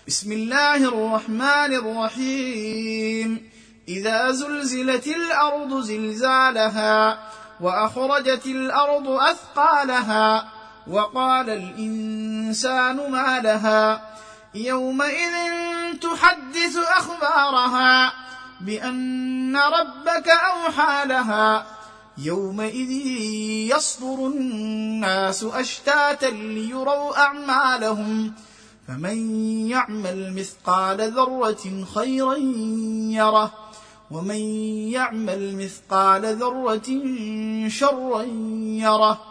بسم الله الرحمن الرحيم. إذا زلزلت الأرض زلزالها وأخرجت الأرض أثقالها وقال الإنسان ما لها يومئذ تحدث أخبارها بأن ربك أوحى لها يومئذ يصدر الناس أشتاتا ليروا أعمالهم فمن يعمل مثقال ذرة خيرا يره ومن يعمل مثقال ذرة شرا يره